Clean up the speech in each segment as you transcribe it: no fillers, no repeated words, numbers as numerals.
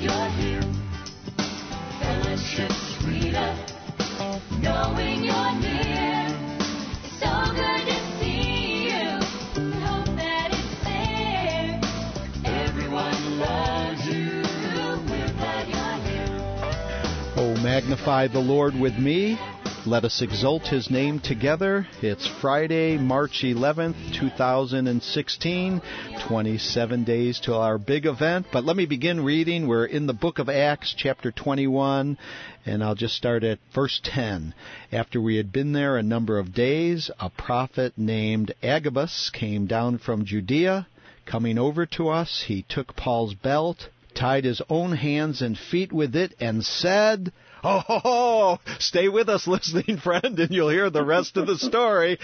you're here. Fellowship sweeter, knowing you're near. It's so good to see you. We hope that it's there. Everyone loves you. We're glad you're here. Oh, magnify the Lord with me. Let us exalt His name together. It's Friday, March 11th, 2016, 27 days till our big event. But let me begin reading. We're in the book of Acts, chapter 21, and I'll just start at verse 10. After we had been there a number of days, a prophet named Agabus came down from Judea. Coming over to us, he took Paul's belt, tied his own hands and feet with it, and said, "Oh, stay with us, listening friend, and you'll hear the rest of the story."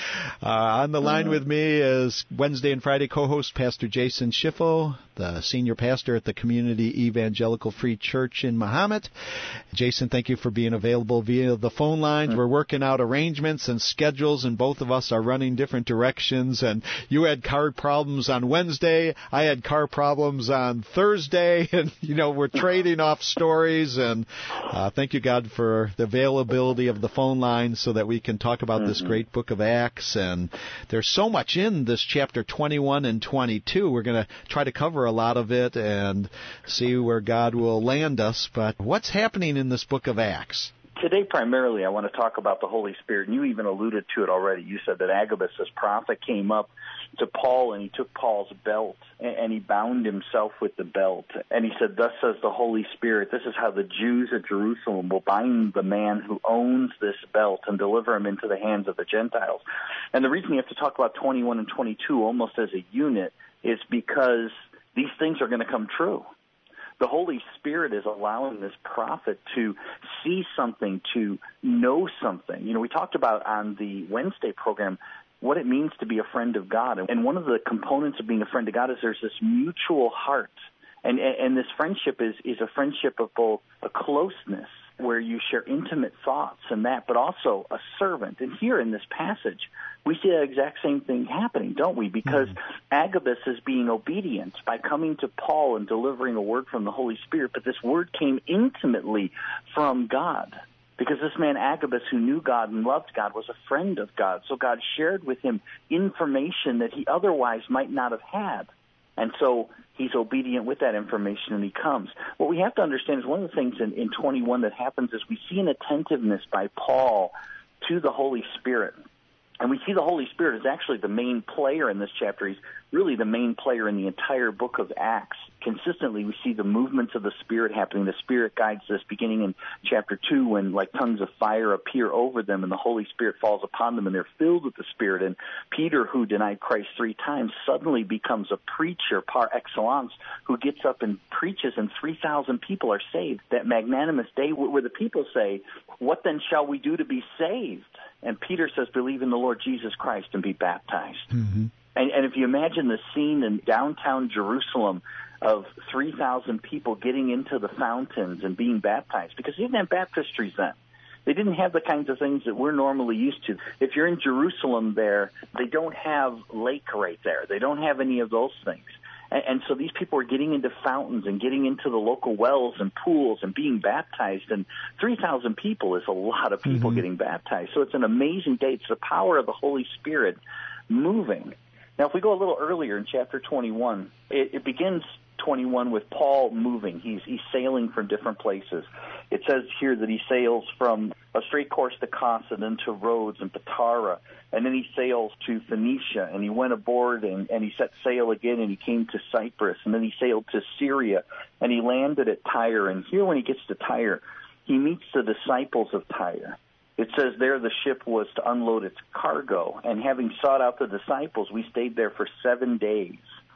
On the line with me is Wednesday and Friday co-host Pastor Jason Schiffel, the senior pastor at the Community Evangelical Free Church in Mahomet. Jason, thank you for being available via the phone lines. We're working out arrangements and schedules, and both of us are running different directions. And you had car problems on Wednesday. I had car problems on Thursday. And, we're trading off stories. And thank you, God, for the availability of the phone line so that we can talk about this great book of Acts. And there's so much in this chapter 21 and 22. We're going to try to cover a lot of it and see where God will land us. But what's happening in this book of Acts? Today, primarily, I want to talk about the Holy Spirit, and you even alluded to it already. You said that Agabus, this prophet, came up to Paul, and he took Paul's belt, and he bound himself with the belt. And he said, "Thus says the Holy Spirit, this is how the Jews at Jerusalem will bind the man who owns this belt and deliver him into the hands of the Gentiles." And the reason you have to talk about 21 and 22 almost as a unit is because these things are going to come true. The Holy Spirit is allowing this prophet to see something, to know something. We talked about on the Wednesday program what it means to be a friend of God. And one of the components of being a friend of God is there's this mutual heart. And this friendship is a friendship of both a closeness where you share intimate thoughts and that, but also a servant. And here in this passage, we see the exact same thing happening, don't we? Because Agabus is being obedient by coming to Paul and delivering a word from the Holy Spirit, but this word came intimately from God. Because this man Agabus, who knew God and loved God, was a friend of God. So God shared with him information that he otherwise might not have had. And so he's obedient with that information, and he comes. What we have to understand is one of the things in 21 that happens is we see an attentiveness by Paul to the Holy Spirit. And we see the Holy Spirit is actually the main player in this chapter. He's really the main player in the entire book of Acts. Consistently, we see the movements of the Spirit happening. The Spirit guides this, beginning in chapter 2, when like tongues of fire appear over them, and the Holy Spirit falls upon them, and they're filled with the Spirit. And Peter, who denied Christ 3 times, suddenly becomes a preacher par excellence, who gets up and preaches, and 3,000 people are saved. That magnanimous day where the people say, "What then shall we do to be saved?" And Peter says, "Believe in the Lord Jesus Christ and be baptized." Mm-hmm. And if you imagine the scene in downtown Jerusalem of 3,000 people getting into the fountains and being baptized, because they didn't have baptistries then. They didn't have the kinds of things that we're normally used to. If you're in Jerusalem there, they don't have lake right there. They don't have any of those things. And so these people are getting into fountains and getting into the local wells and pools and being baptized. And 3,000 people is a lot of people getting baptized. So it's an amazing day. It's the power of the Holy Spirit moving. Now, if we go a little earlier in chapter 21, it begins 21 with Paul moving. He's sailing from different places. It says here that he sails from a straight course to Kos and then to Rhodes and Patara, and then he sails to Phoenicia, and he went aboard and he set sail again, and he came to Cyprus, and then he sailed to Syria, and he landed at Tyre. And here when he gets to Tyre, he meets the disciples of Tyre. It says there the ship was to unload its cargo, and having sought out the disciples, we stayed there for 7 days.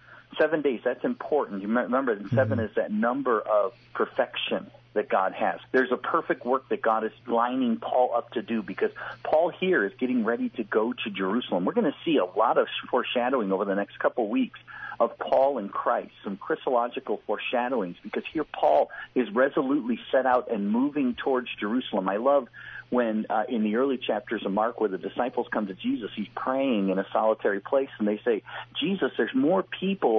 7 days, that's important. You remember that 7 is that number of perfection that God has. There's a perfect work that God is lining Paul up to do, because Paul here is getting ready to go to Jerusalem. We're going to see a lot of foreshadowing over the next couple weeks of Paul and Christ, some Christological foreshadowings, because here Paul is resolutely set out and moving towards Jerusalem. I love when in the early chapters of Mark where the disciples come to Jesus, he's praying in a solitary place, and they say, Jesus, there's more people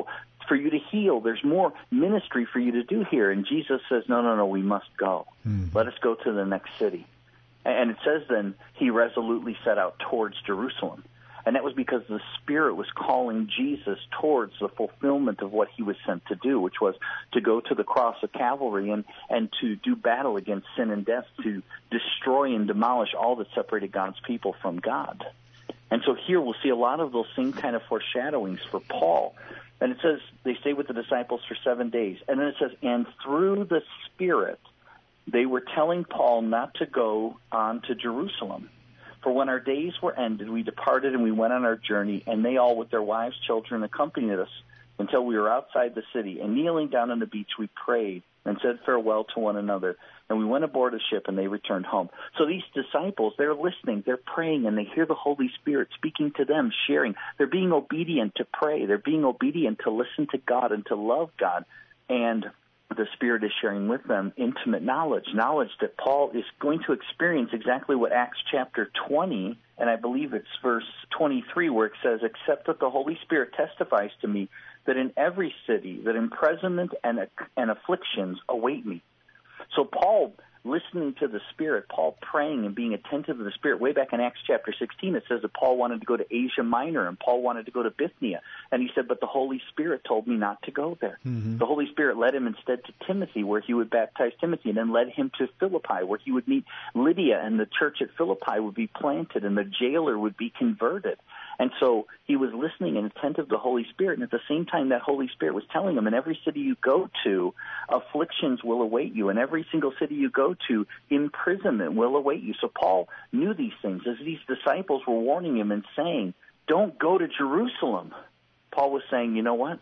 for you to heal. There's more ministry for you to do here. And Jesus says, no, we must go. Let us go to the next city. And it says then he resolutely set out towards Jerusalem. And that was because the Spirit was calling Jesus towards the fulfillment of what he was sent to do, which was to go to the cross of Calvary and to do battle against sin and death, to destroy and demolish all that separated God's people from God. And so here we'll see a lot of those same kind of foreshadowings for Paul. And it says they stayed with the disciples for 7 days. And then it says, and through the Spirit, they were telling Paul not to go on to Jerusalem. For when our days were ended, we departed and we went on our journey, and they all with their wives, children, accompanied us until we were outside the city. And kneeling down on the beach, we prayed and said farewell to one another. And we went aboard a ship, and they returned home. So these disciples, they're listening, they're praying, and they hear the Holy Spirit speaking to them, sharing. They're being obedient to pray. They're being obedient to listen to God and to love God. And the Spirit is sharing with them intimate knowledge that Paul is going to experience exactly what Acts chapter 20, and I believe it's verse 23, where it says, except that the Holy Spirit testifies to me that in every city that imprisonment and afflictions await me. So Paul, listening to the Spirit, Paul praying and being attentive to the Spirit, way back in Acts chapter 16, it says that Paul wanted to go to Asia Minor and Paul wanted to go to Bithynia. And he said, but the Holy Spirit told me not to go there. The Holy Spirit led him instead to Timothy, where he would baptize Timothy, and then led him to Philippi, where he would meet Lydia, and the church at Philippi would be planted, and the jailer would be converted. And so he was listening and attentive to the Holy Spirit, and at the same time that Holy Spirit was telling him, in every city you go to, afflictions will await you. In every single city you go to, imprisonment will await you. So Paul knew these things. As these disciples were warning him and saying, don't go to Jerusalem, Paul was saying, you know what?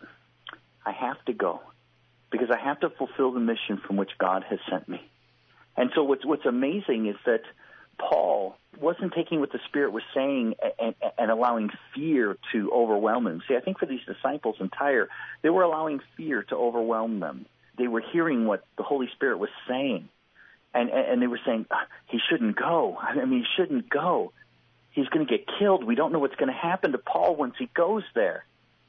I have to go because I have to fulfill the mission from which God has sent me. And so what's amazing is that Paul wasn't taking what the Spirit was saying and allowing fear to overwhelm him. See, I think for these disciples in Tyre, they were allowing fear to overwhelm them. They were hearing what the Holy Spirit was saying, and they were saying, he shouldn't go. I mean, he shouldn't go. He's going to get killed. We don't know what's going to happen to Paul once he goes there.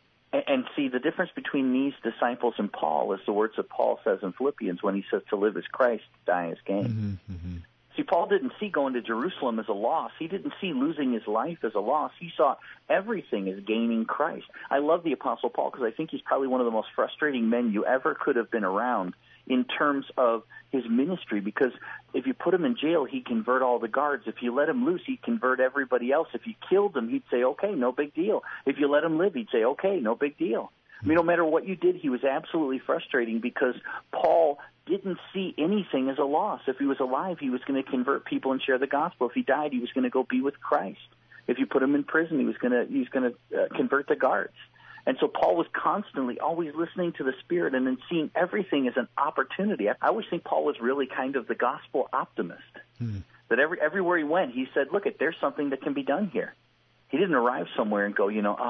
And see, the difference between these disciples and Paul is the words that Paul says in Philippians when he says to live as Christ, die as gain. See, Paul didn't see going to Jerusalem as a loss. He didn't see losing his life as a loss. He saw everything as gaining Christ. I love the Apostle Paul because I think he's probably one of the most frustrating men you ever could have been around in terms of his ministry, because if you put him in jail, he'd convert all the guards. If you let him loose, he'd convert everybody else. If you killed him, he'd say, okay, no big deal. If you let him live, he'd say, okay, no big deal. I mean, no matter what you did, he was absolutely frustrating because Paul didn't see anything as a loss. If he was alive, he was going to convert people and share the gospel. If he died, he was going to go be with Christ. If you put him in prison, he was going to convert the guards. And so Paul was constantly always listening to the Spirit and then seeing everything as an opportunity. I always think Paul was really kind of the gospel optimist. That everywhere he went, he said, look, there's something that can be done here. He didn't arrive somewhere and go,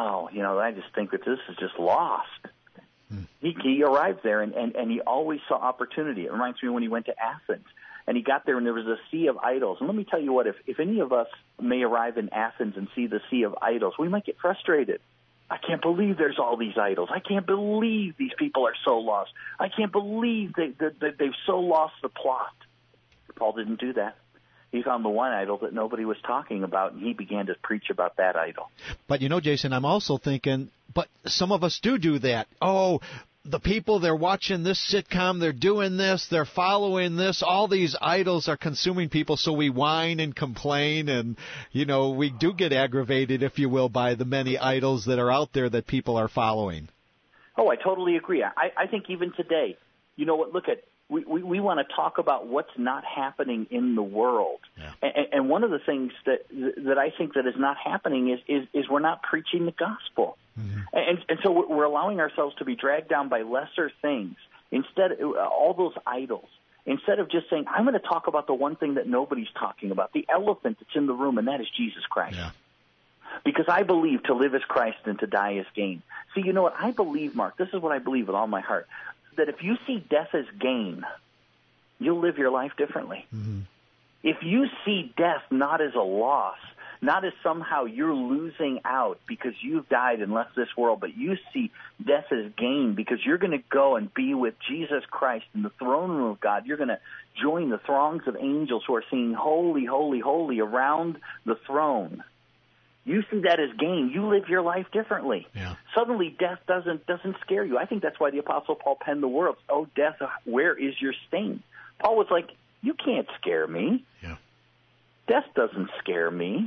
I just think that this is just lost. He arrived there, and he always saw opportunity. It reminds me when he went to Athens, and he got there, and there was a sea of idols. And let me tell you what, if any of us may arrive in Athens and see the sea of idols, we might get frustrated. I can't believe there's all these idols. I can't believe these people are so lost. I can't believe they've so lost the plot. Paul didn't do that. He found the one idol that nobody was talking about, and he began to preach about that idol. But, Jason, I'm also thinking, but some of us do that. Oh, the people, they're watching this sitcom, they're doing this, they're following this, all these idols are consuming people, so we whine and complain, and, we do get aggravated, if you will, by the many idols that are out there that people are following. Oh, I totally agree. I think even today, look at, we want to talk about what's not happening in the world. Yeah. And one of the things that I think that is not happening is we're not preaching the gospel. And so we're allowing ourselves to be dragged down by lesser things. Instead, all those idols. Instead of just saying, I'm going to talk about the one thing that nobody's talking about, the elephant that's in the room, and that is Jesus Christ. Yeah. Because I believe to live as Christ and to die as gain. See, you know what? I believe, Mark, this is what I believe with all my heart, that if you see death as gain, you'll live your life differently. If you see death not as a loss, not as somehow you're losing out because you've died and left this world, but you see death as gain because you're going to go and be with Jesus Christ in the throne room of God. You're going to join the throngs of angels who are singing, holy, holy, holy, around the throne. You see that as gain. You live your life differently. Yeah. Suddenly, death doesn't scare you. I think that's why the Apostle Paul penned the words, "Oh, death, where is your sting?" Paul was like, "You can't scare me. Yeah. Death doesn't scare me."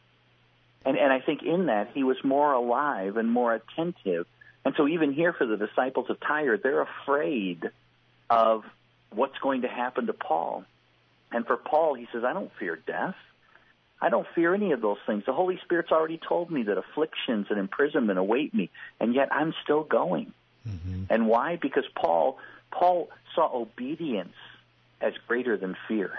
And I think in that he was more alive and more attentive. And so even here for the disciples of Tyre, they're afraid of what's going to happen to Paul. And for Paul, he says, "I don't fear death. I don't fear any of those things. The Holy Spirit's already told me that afflictions and imprisonment await me, and yet I'm still going." Mm-hmm. And why? Because Paul saw obedience as greater than fear.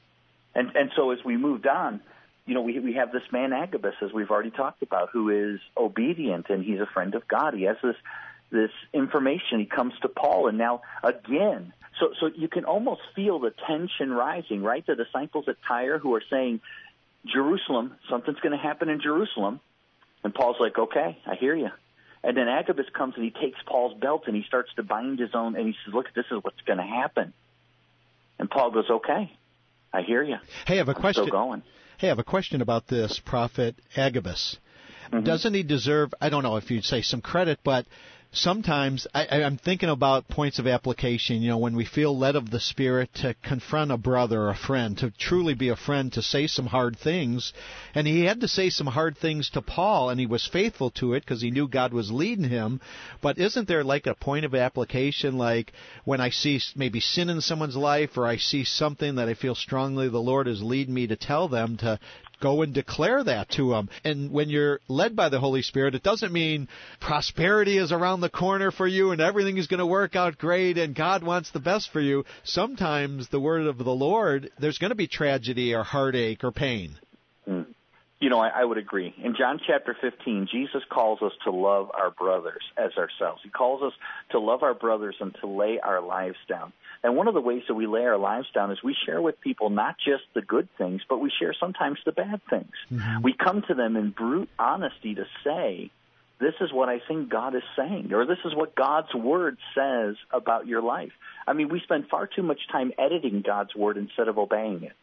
And so as we moved on, we have this man Agabus, as we've already talked about, who is obedient, and he's a friend of God. He has this information. He comes to Paul, and now again, so you can almost feel the tension rising, right? The disciples at Tyre who are saying, Jerusalem, something's going to happen in Jerusalem. And Paul's like, okay, I hear you. And then Agabus comes and he takes Paul's belt and he starts to bind his own, and he says, look, this is what's going to happen. And Paul goes, okay, I hear you. Hey, I have a question. Still going. Hey, I have a question about this prophet Agabus. Mm-hmm. Doesn't he deserve, I don't know if you'd say some credit, but sometimes I'm thinking about points of application, when we feel led of the Spirit to confront a brother or a friend, to truly be a friend, to say some hard things. And he had to say some hard things to Paul, and he was faithful to it because he knew God was leading him. But isn't there like a point of application, like when I see maybe sin in someone's life, or I see something that I feel strongly the Lord is leading me to tell them, to go and declare that to them? And when you're led by the Holy Spirit, it doesn't mean prosperity is around the corner for you and everything is going to work out great and God wants the best for you. Sometimes the word of the Lord, there's going to be tragedy or heartache or pain. I would agree. In John chapter 15, Jesus calls us to love our brothers as ourselves. He calls us to love our brothers and to lay our lives down. And one of the ways that we lay our lives down is we share with people not just the good things, but we share sometimes the bad things. Mm-hmm. We come to them in brute honesty to say, this is what I think God is saying, or this is what God's Word says about your life. I mean, we spend far too much time editing God's Word instead of obeying it.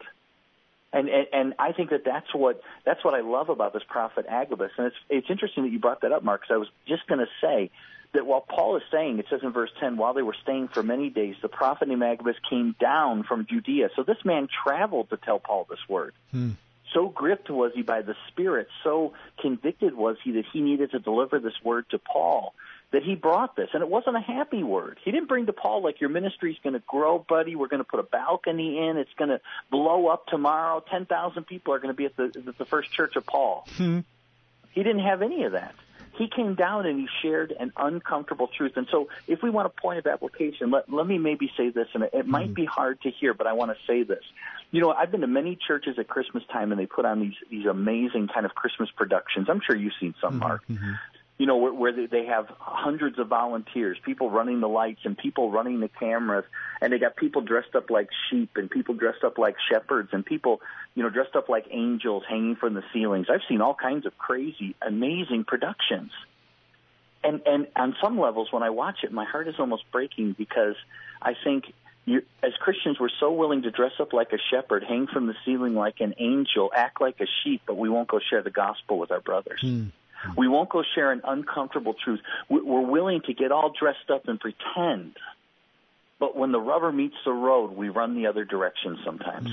And I think that's what I love about this prophet Agabus. And it's interesting that you brought that up, Mark, because I was just going to say that while Paul is saying, it says in verse 10, while they were staying for many days, the prophet named Agabus came down from Judea. So this man traveled to tell Paul this word. So gripped was he by the Spirit, so convicted was he that he needed to deliver this word to Paul, that he brought this. And it wasn't a happy word. He didn't bring to Paul like, your ministry's going to grow, buddy. We're going to put a balcony in. It's going to blow up tomorrow. 10,000 people are going to be at the first church of Paul. He didn't have any of that. He came down and he shared an uncomfortable truth. And so if we want a point of application, let me maybe say this, and it might be hard to hear, but I want to say this. I've been to many churches at Christmas time, and they put on these amazing kind of Christmas productions. I'm sure you've seen some, Mark. Where they have hundreds of volunteers, people running the lights and people running the cameras, and they got people dressed up like sheep and people dressed up like shepherds and people, dressed up like angels hanging from the ceilings. I've seen all kinds of crazy, amazing productions. And on some levels, when I watch it, my heart is almost breaking because I think as Christians, we're so willing to dress up like a shepherd, hang from the ceiling like an angel, act like a sheep, but we won't go share the gospel with our brothers. We won't go share an uncomfortable truth. We're willing to get all dressed up and pretend, but when the rubber meets the road, we run the other direction sometimes.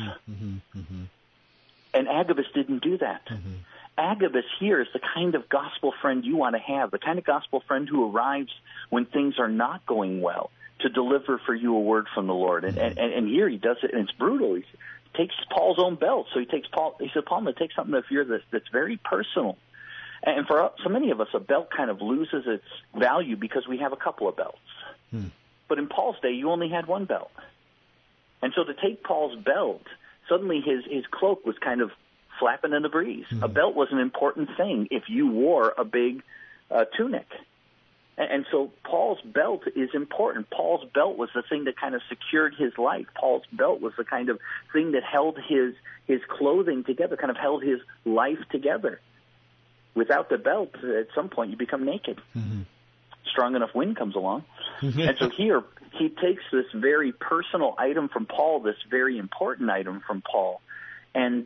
And Agabus didn't do that. Agabus here is the kind of gospel friend you want to have, the kind of gospel friend who arrives when things are not going well to deliver for you a word from the Lord. And here he does it, and it's brutal. He takes Paul's own belt. So he said, Paul, I'm going to take something of yours that's very personal. And for so many of us, a belt kind of loses its value because we have a couple of belts. But in Paul's day, you only had one belt. And so to take Paul's belt, suddenly his cloak was kind of flapping in the breeze. A belt was an important thing if you wore a big tunic. And so Paul's belt is important. Paul's belt was the thing that kind of secured his life. Paul's belt was the kind of thing that held his clothing together, kind of held his life together. Without the belt, at some point you become naked. Mm-hmm. Strong enough wind comes along. And so here he takes this very personal item from Paul, this very important item from Paul, and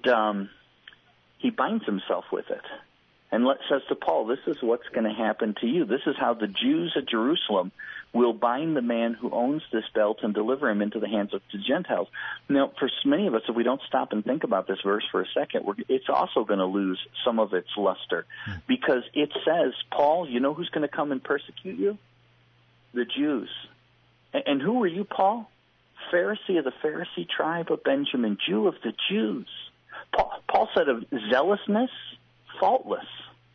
he binds himself with it. And says to Paul, this is what's going to happen to you. This is how the Jews at Jerusalem will bind the man who owns this belt and deliver him into the hands of the Gentiles. Now, for many of us, if we don't stop and think about this verse for a second, it's also going to lose some of its luster. Because it says, Paul, you know who's going to come and persecute you? The Jews. And who are you, Paul? Pharisee of the Pharisee tribe of Benjamin, Jew of the Jews. Paul said of zealousness, faultless.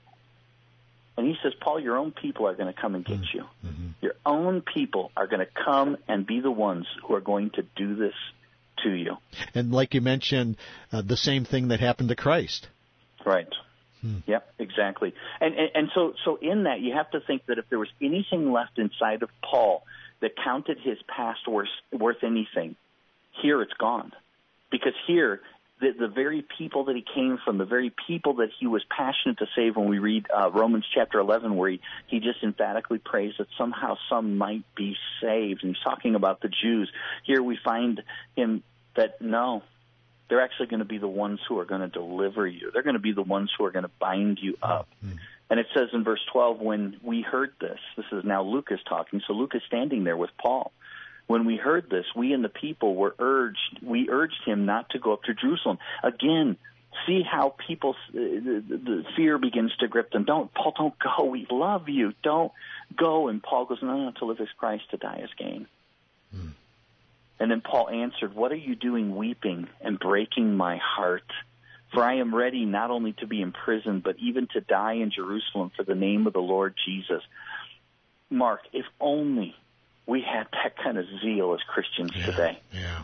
And he says, Paul, your own people are going to come and get you. Mm-hmm. Your own people are going to come and be the ones who are going to do this to you. And like you mentioned, the same thing that happened to Christ. Right. Yep, exactly. And so in that, you have to think that if there was anything left inside of Paul that counted his past worth anything, here it's gone. Because here, the very people that he came from, the very people that he was passionate to save, when we read Romans chapter 11, where he just emphatically prays that somehow some might be saved. And he's talking about the Jews. Here we find him that, no, they're actually going to be the ones who are going to deliver you. They're going to be the ones who are going to bind you up. Mm-hmm. And it says in verse 12, when we heard this is now Luke is talking, so Luke is standing there with Paul. When we heard this, we and the people we urged him not to go up to Jerusalem. Again, see how the fear begins to grip them. Paul, don't go. We love you. Don't go. And Paul goes, no, to live is Christ, to die is gain. Hmm. And then Paul answered, what are you doing weeping and breaking my heart? For I am ready not only to be imprisoned, but even to die in Jerusalem for the name of the Lord Jesus. Mark, if only we had that kind of zeal as Christians today. Yeah.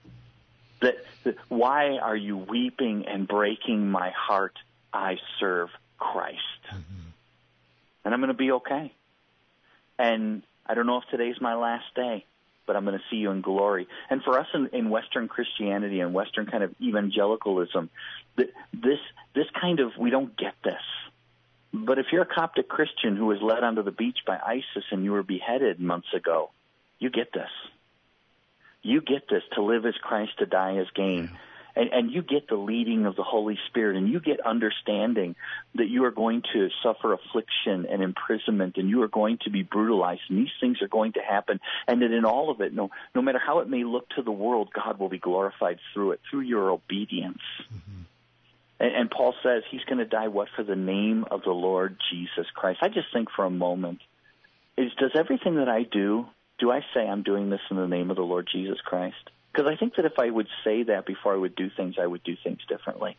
That why are you weeping and breaking my heart? I serve Christ. Mm-hmm. And I'm going to be okay. And I don't know if today's my last day, but I'm going to see you in glory. And for us in Western Christianity and Western kind of evangelicalism, this kind of, we don't get this. But if you're a Coptic Christian who was led onto the beach by ISIS and you were beheaded months ago, you get this. You get this, to live as Christ, to die as gain. And you get the leading of the Holy Spirit, and you get understanding that you are going to suffer affliction and imprisonment, and you are going to be brutalized, and these things are going to happen, and that in all of it, no matter how it may look to the world, God will be glorified through it, through your obedience. Mm-hmm. And Paul says he's going to die, what? For the name of the Lord Jesus Christ. I just think for a moment, does everything that I do I say I'm doing this in the name of the Lord Jesus Christ? Because I think that if I would say that before I would do things differently.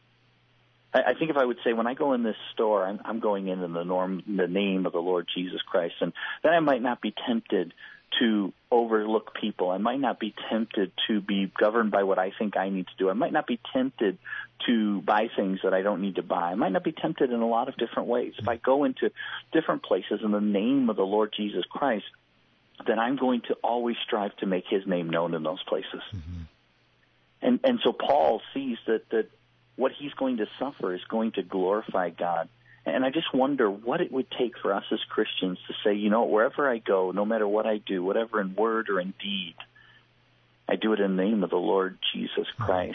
I think if I would say, when I go in this store, I'm going in the name of the Lord Jesus Christ, and then I might not be tempted to overlook people. I might not be tempted to be governed by what I think I need to do. I might not be tempted to buy things that I don't need to buy. I might not be tempted in a lot of different ways. If I go into different places in the name of the Lord Jesus Christ, then I'm going to always strive to make his name known in those places. Mm-hmm. And so Paul sees that what he's going to suffer is going to glorify God. And I just wonder what it would take for us as Christians to say, wherever I go, no matter what I do, whatever in word or in deed, I do it in the name of the Lord Jesus Christ.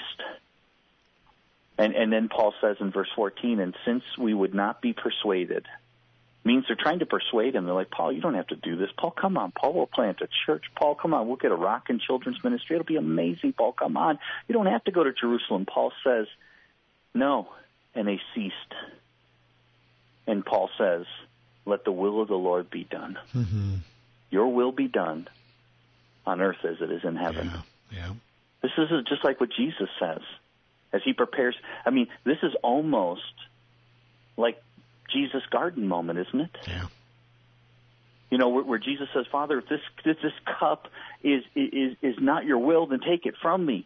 And then Paul says in verse 14, and since we would not be persuaded, means they're trying to persuade him. They're like, Paul, you don't have to do this. Paul, come on. Paul, we'll plant a church. Paul, come on. We'll get a rock and children's ministry. It'll be amazing. Paul, come on. You don't have to go to Jerusalem. Paul says, no. And they ceased. And Paul says, let the will of the Lord be done. Mm-hmm. Your will be done on earth as it is in heaven. Yeah. This is just like what Jesus says as he prepares. I mean, this is almost like Jesus' garden moment, isn't it? Yeah. Where Jesus says, Father, if this cup is not your will, then take it from me.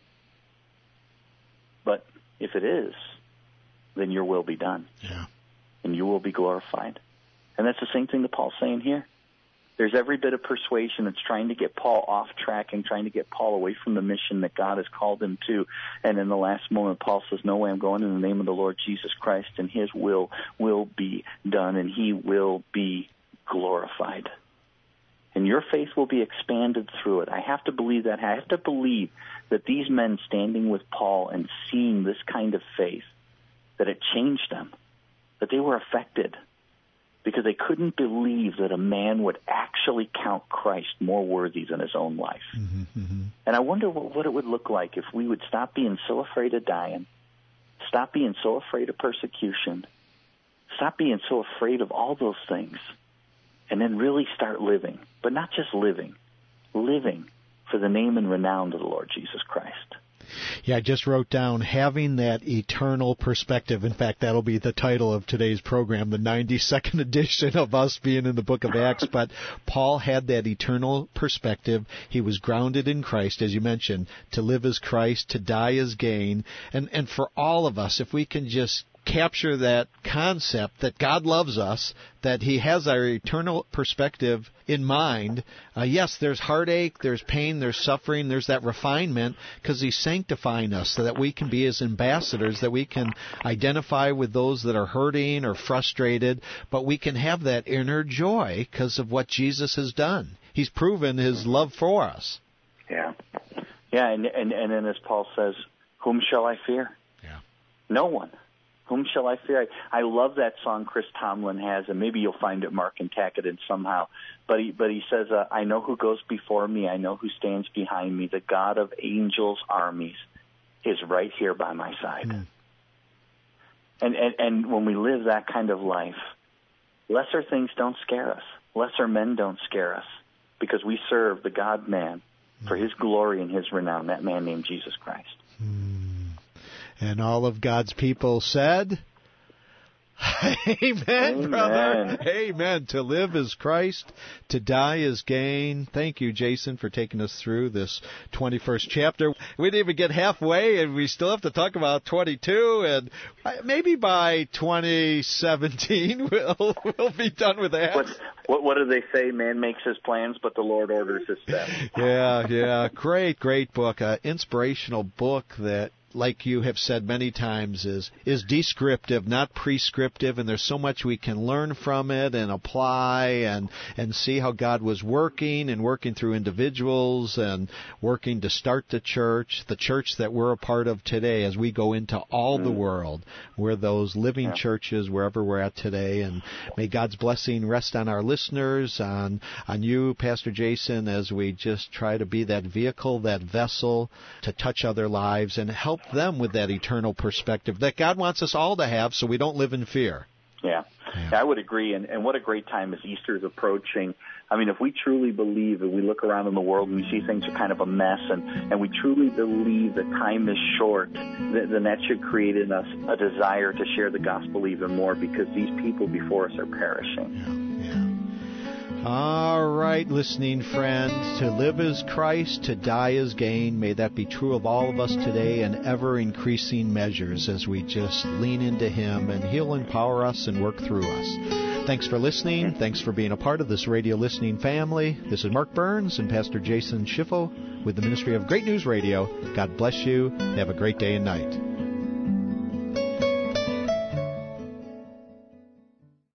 But if it is, then your will be done. Yeah. And you will be glorified. And that's the same thing that Paul's saying here. There's every bit of persuasion that's trying to get Paul off track and trying to get Paul away from the mission that God has called him to. And in the last moment, Paul says, no way, I'm going in the name of the Lord Jesus Christ, and his will be done, and he will be glorified. And your faith will be expanded through it. I have to believe that. I have to believe that these men standing with Paul and seeing this kind of faith, that it changed them, that they were affected, because they couldn't believe that a man would actually count Christ more worthy than his own life. Mm-hmm. And I wonder what it would look like if we would stop being so afraid of dying, stop being so afraid of persecution, stop being so afraid of all those things, and then really start living. But not just living for the name and renown of the Lord Jesus Christ. Yeah, I just wrote down having that eternal perspective. In fact, that'll be the title of today's program, the 92nd edition of us being in the book of Acts. But Paul had that eternal perspective. He was grounded in Christ, as you mentioned. To live as Christ, to die as gain. And for all of us, if we can just capture that concept that God loves us, that he has our eternal perspective in mind. Yes, there's heartache, there's pain, there's suffering, there's that refinement, because he's sanctifying us so that we can be his ambassadors, that we can identify with those that are hurting or frustrated, but we can have that inner joy because of what Jesus has done. He's proven his love for us. Yeah, and then as Paul says, whom shall I fear? Yeah. No one. Whom shall I fear? I love that song Chris Tomlin has, and maybe you'll find it, Mark, and tack it in somehow. But he says, I know who goes before me. I know who stands behind me. The God of angels' armies is right here by my side. And when we live that kind of life, lesser things don't scare us. Lesser men don't scare us, because we serve the God-man for his glory and his renown, that man named Jesus Christ. And all of God's people said, Amen, brother. Amen. To live is Christ, to die is gain. Thank you, Jason, for taking us through this 21st chapter. We didn't even get halfway, and we still have to talk about 22, and maybe by 2017 we'll be done with that. What do they say? Man makes his plans, but the Lord orders his steps. Yeah. Great book. An inspirational book that, like you have said many times, is descriptive, not prescriptive, and there's so much we can learn from it and apply and see how God was working through individuals and working to start the church that we're a part of today as we go into all the world. We're those living churches wherever we're at today, and may God's blessing rest on our listeners, on you, Pastor Jason, as we just try to be that vehicle, that vessel to touch other lives and help them with that eternal perspective that God wants us all to have, so we don't live in fear. Yeah, I would agree. And what a great time as Easter is approaching. I mean, if we truly believe, and we look around in the world and we see things are kind of a mess, and we truly believe that time is short, then that should create in us a desire to share the gospel even more, because these people before us are perishing. All right, listening friends, to live is Christ, to die is gain. May that be true of all of us today in ever-increasing measures as we just lean into him, and he'll empower us and work through us. Thanks for listening. Thanks for being a part of this radio listening family. This is Mark Burns and Pastor Jason Schiffel with the Ministry of Great News Radio. God bless you. Have a great day and night.